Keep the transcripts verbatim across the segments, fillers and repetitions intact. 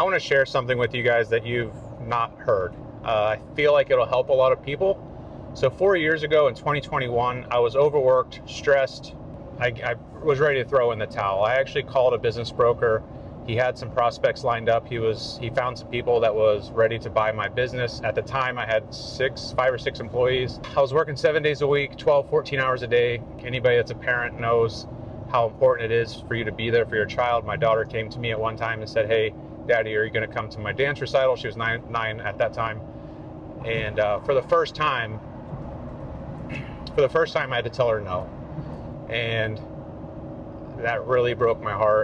I want to share something with you guys that you've not heard. Uh, I feel like it'll help a lot of people. So four years ago in twenty twenty-one, I was overworked, stressed. I, I was ready to throw in the towel. I actually called a business broker. He had some prospects lined up. He was he found some people that was ready to buy my business. At the time, I had six, five or six employees. I was working seven days a week, twelve, fourteen hours a day. Anybody that's a parent knows how important it is for you to be there for your child. My daughter came to me at one time and said, "Hey, Daddy, are you going to come to my dance recital?" She was nine, nine at that time. And uh, for the first time, for the first time, I had to tell her no. And that really broke my heart.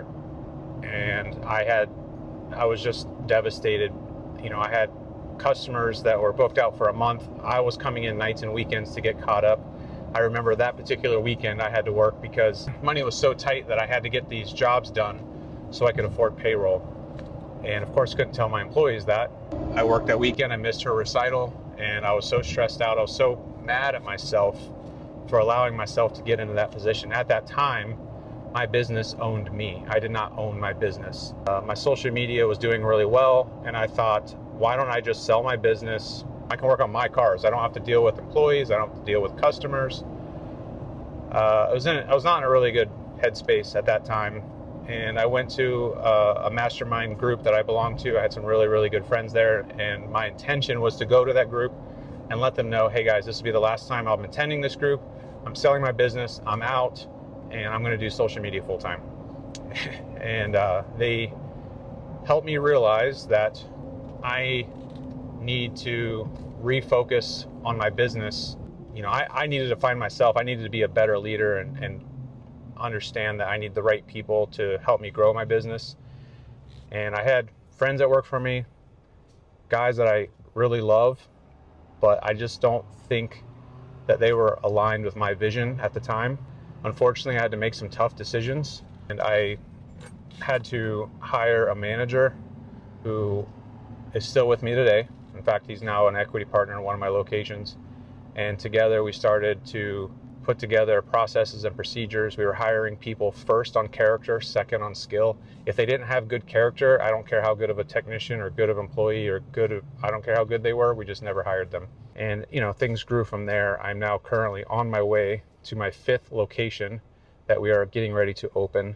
And I had, I was just devastated. You know, I had customers that were booked out for a month. I was coming in nights and weekends to get caught up. I remember that particular weekend I had to work because money was so tight that I had to get these jobs done so I could afford payroll. And of course, couldn't tell my employees that. I worked that weekend, I missed her recital, and I was so stressed out. I was so mad at myself for allowing myself to get into that position. At that time, my business owned me. I did not own my business. Uh, my social media was doing really well, and I thought, why don't I just sell my business? I can work on my cars. I don't have to deal with employees. I don't have to deal with customers. Uh, I was in, I was not in a really good headspace at that time. And I went to a, a mastermind group that I belonged to. I had some really, really good friends there. And my intention was to go to that group and let them know, hey guys, this will be the last time I'm attending this group. I'm selling my business. I'm out. And I'm going to do social media full time. And uh, they helped me realize that I need to refocus on my business. You know, I, I needed to find myself. I needed to be a better leader and, and understand that I need the right people to help me grow my business. And I had friends that work for me, guys that I really love, but I just don't think that they were aligned with my vision at the time. Unfortunately, I had to make some tough decisions, and I had to hire a manager who is still with me today. In fact, he's now an equity partner in one of my locations. And together we started to put together processes and procedures. We were hiring people first on character, second on skill. If they didn't have good character, I don't care how good of a technician or good of employee or good of, I don't care how good they were, we just never hired them. And you know, things grew from there. I'm now currently on my way to my fifth location that we are getting ready to open.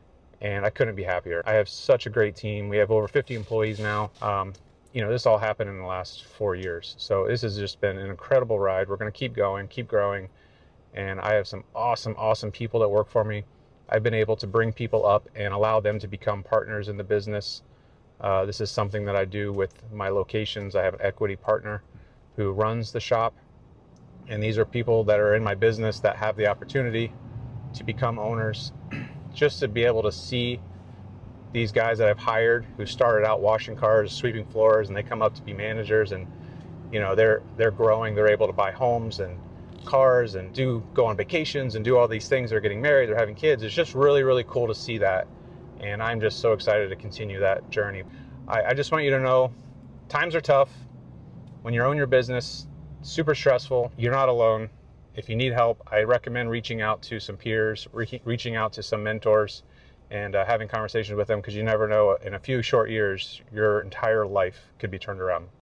And I couldn't be happier. I have such a great team. We have over fifty employees now. Um, you know, this all happened in the last four years. So this has just been an incredible ride. We're gonna keep going, keep growing. And I have some awesome, awesome people that work for me. I've been able to bring people up and allow them to become partners in the business. Uh, this is something that I do with my locations. I have an equity partner who runs the shop. And these are people that are in my business that have the opportunity to become owners. Just to be able to see these guys that I've hired who started out washing cars, sweeping floors, and they come up to be managers, and you know, they're they're growing, they're able to buy homes and cars and do go on vacations and do all these things. They're getting married, they're having kids. It's just really, really cool to see that. And I'm just so excited to continue that journey. I, I just want you to know, times are tough. When you own your business, super stressful. You're not alone. If you need help, I recommend reaching out to some peers, re- reaching out to some mentors, and uh, having conversations with them, because you never know, in a few short years, your entire life could be turned around.